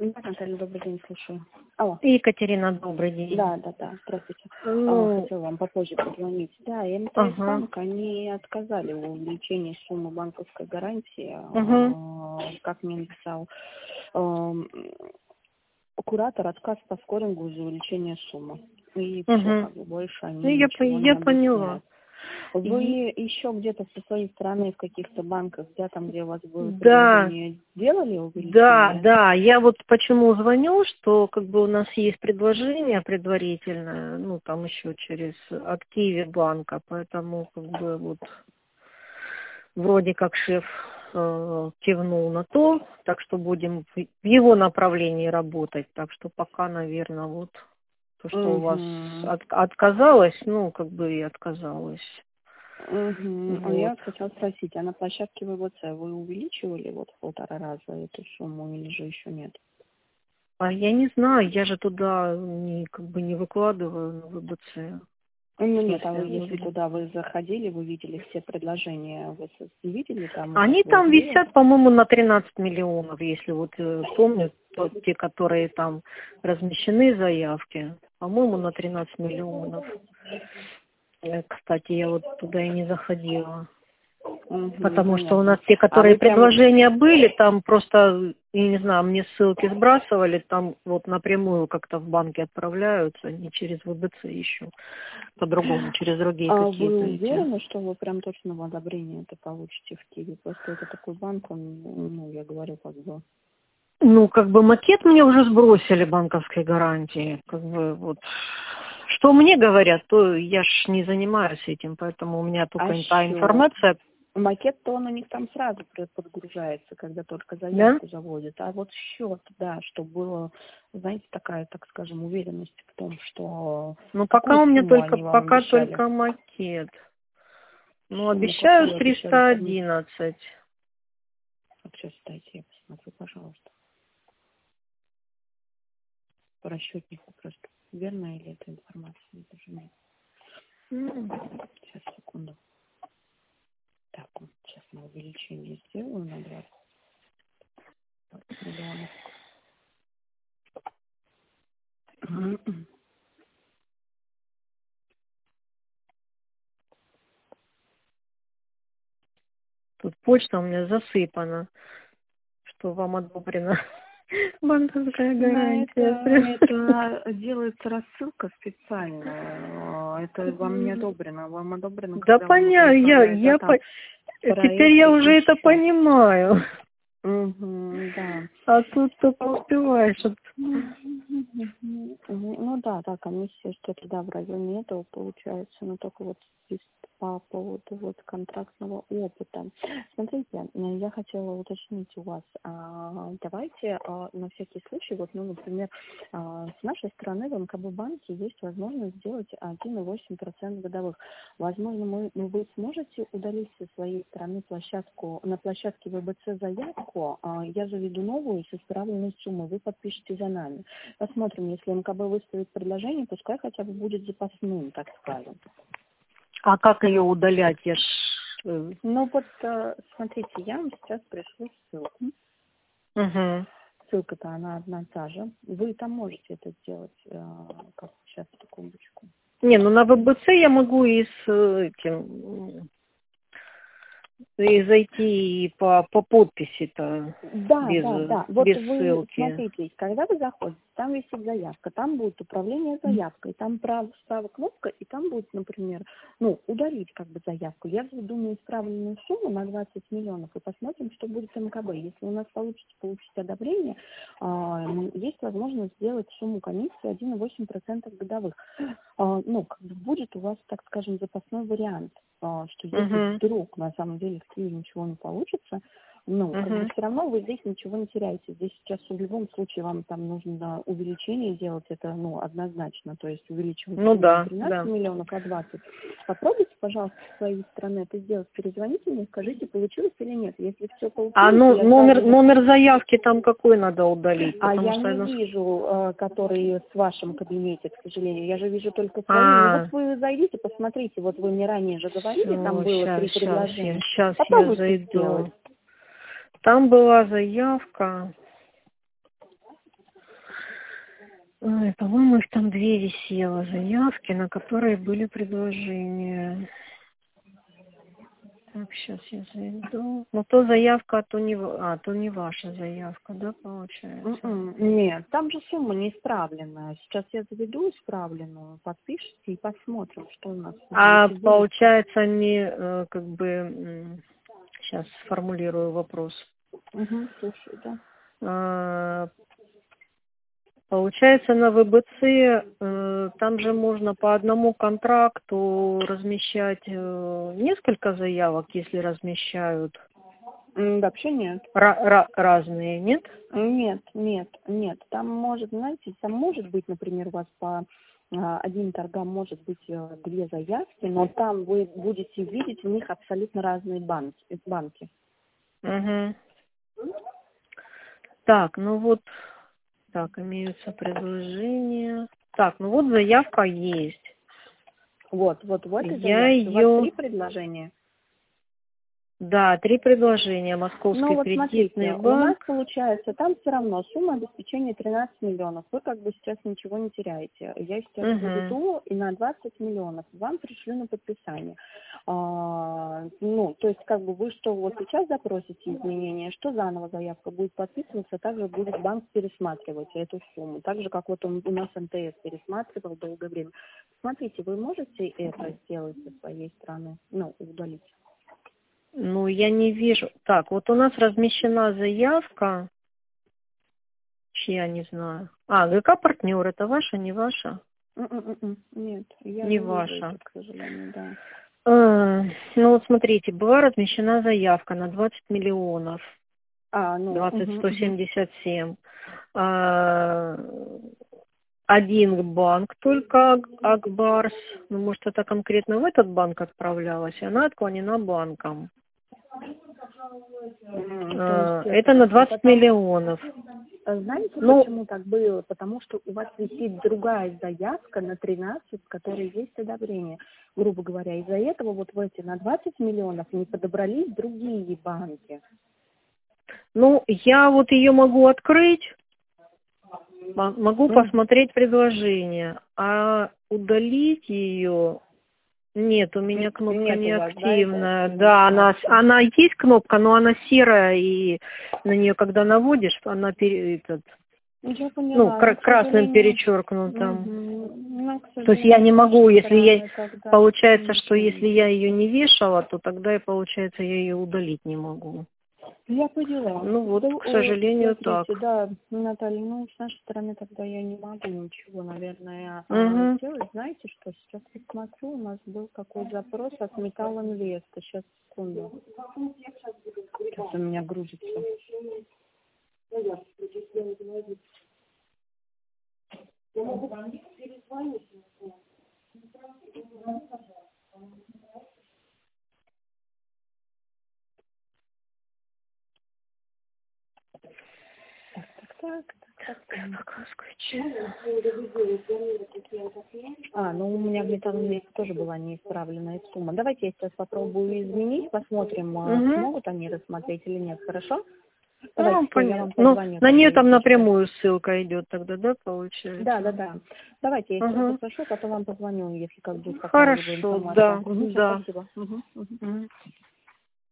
Да, Наталья, добрый день, слушаю. Алло. Екатерина, добрый день. Да, здравствуйте. Хотела вам попозже позвонить. Да, МТС-банк, они отказали в увеличении суммы банковской гарантии, как мне написал куратор, отказ по скорингу за увеличение суммы. И все, как бы больше они ничего не поняла. Вы еще где-то со своей стороны в каких-то банках, там, где у вас было предложение, делали увеличение? Да, я вот почему звоню, что как бы у нас есть предложение предварительное, там еще через активе банка, поэтому как бы вот вроде как шеф кивнул на то, так что будем в его направлении работать, так что пока, наверное, вот то, что у вас отказалось, как бы и отказалось. Вот. Я хотела спросить, а на площадке ВБЦ вы увеличивали в 1,5 раза эту сумму или же еще нет? А я не знаю, я же туда не выкладываю на ВБЦ. Нет, а вы если туда вы заходили, вы видели все предложения, вы видели там? Они там висят, по-моему, на 13 миллионов, если вот помню, те, которые там размещены заявки, по-моему, на 13 миллионов. Кстати, я вот туда и не заходила. Потому что у нас те, которые предложения были, там просто, я не знаю, мне ссылки сбрасывали, там вот напрямую как-то в банке отправляются, не через ВБЦ еще, по-другому, через другие какие-то. Вы уверены, что вы прям точно в одобрение это получите в Киеве? Просто это такой банк, он, я говорю, как бы... Макет мне уже сбросили банковской гарантии, вот. Что мне говорят, то я ж не занимаюсь этим, поэтому у меня только та информация. Макет-то он у них там сразу подгружается, когда только заявку заводят. А вот счет, чтобы было, знаете, такая, так скажем, уверенность в том, что... пока у меня только макет. Обещают 311. Сейчас, дайте, я посмотрю, пожалуйста. По расчетнику просто. Верно или эта информация? Даже нет. Сейчас, секунду. Так, вот сейчас мы увеличение сделаю на 20 миллионов. Тут почта у меня засыпана, что вам одобрена банковская гарантия. Это делается рассылка специально. Это вам не одобрено. Вам одобрено, да, понятно. Теперь я уже это понимаю. Да. А тут только успеваешь. Комиссия что-то, в районе этого получается, но только вот здесь по поводу контрактного опыта. Смотрите, я хотела уточнить у вас, давайте на всякий случай, например, с нашей стороны в МКБ банке есть возможность сделать 1,8% годовых. Возможно, вы сможете удалить со своей стороны на площадке ВБЦ заявку, я заведу новую с исправленной суммой, вы подпишете за нами. Посмотрим, если МКБ выставит предложение, пускай хотя бы будет запасным, так скажем. А как ее удалять? Смотрите, я вам сейчас пришлю ссылку. Ссылка-то она одна та же. Вы там можете это сделать, как сейчас, секундочку. На ВБЦ я могу и зайти по подписи-то. Да. Без вы ссылки. смотрите, когда вы заходите, там висит заявка, там будет управление заявкой, там справа кнопка, и там будет, например, удалить заявку. Я заведу на исправленную сумму на 20 миллионов и посмотрим, что будет с МКБ. Если у нас получится получить одобрение, есть возможность сделать сумму комиссии 1,8% годовых. Будет у вас, так скажем, запасной вариант, что если вдруг на самом деле в Киеве ничего не получится, все равно вы здесь ничего не теряете. Здесь сейчас в любом случае вам там нужно увеличение делать, это однозначно, то есть увеличивать не 13 миллионов, а 20. Попробуйте, пожалуйста, с своей стороны это сделать. Перезвоните мне, скажите, получилось или нет. Если все получилось... А номер заявки там какой надо удалить? Я не вижу, который в вашем кабинете, к сожалению. Я же вижу только свои. Вы зайдите, посмотрите, вы мне ранее же говорили, там было 3 предложения. Сейчас я зайду. Там была заявка. Ой, по-моему, их там 2 висело заявки, на которые были предложения. Так, сейчас я зайду. Ну, то заявка, то не ваша заявка, да, получается? Нет, там же сумма неисправленная. Сейчас я заведу исправленную, подпишите и посмотрим, что у нас. Получается, сейчас сформулирую вопрос. Слушай, да. Получается, на ВБЦ там же можно по одному контракту размещать несколько заявок, если размещают. Вообще нет. Разные, нет? Нет. Там может быть, например, у вас по один торгам может быть 2 заявки, но там вы будете видеть у них абсолютно разные банки. Угу. Так, имеются предложения. Так, заявка есть. Вот Я заявка. У вас 3 предложения. Да, 3 предложения. Московский кредитный банк. У нас получается, там все равно сумма обеспечения 13 миллионов. Вы сейчас ничего не теряете. Я сейчас заведу и на 20 миллионов вам пришлю на подписание. То есть вы что сейчас запросите изменения, что заново заявка будет подписываться, также будет банк пересматривать эту сумму. Так же, как у нас МТС пересматривал долгое время. Смотрите, вы можете это сделать со своей стороны, удалить? Я не вижу. Так, у нас размещена заявка, чья, не знаю. ГК партнер, это ваша, не ваша? Нет, я не ваша. Это, к сожалению, да. Смотрите, была размещена заявка на 20 миллионов. 177. Один банк только, Акбарс, может, это конкретно в этот банк отправлялась, и она отклонена банком. Это на 20 миллионов. Знаете, почему так было? Потому что у вас висит другая заявка на 13, в которой есть одобрение. Грубо говоря, из-за этого в эти на 20 миллионов не подобрались другие банки. Я ее могу открыть, могу посмотреть предложение, а удалить ее... Нет, у меня кнопка не активная. Да, она есть кнопка, но она серая, и на нее, когда наводишь, она красным перечеркнутым. То есть я не могу, получается, что если я ее не вешала, то тогда получается, я ее удалить не могу. Я поняла. К сожалению, так. Да, Наталья, с нашей стороны тогда я не могу ничего, наверное, сделать. Знаете, что сейчас посмотрю, у нас был какой запрос от Металл Инвеста. Сейчас, секунду. Сейчас у меня грузится. Я могу перезвонить. У меня в Металл Инвесте тоже была неисправленная сумма. Давайте я сейчас попробую изменить, посмотрим, смогут они рассмотреть или нет, хорошо? Понятно. На нее там напрямую ссылка идет тогда, да, получается? Да. Давайте я сейчас попрошу, потом вам позвоню, если будет какая-либо информация. Хорошо, да. Спасибо.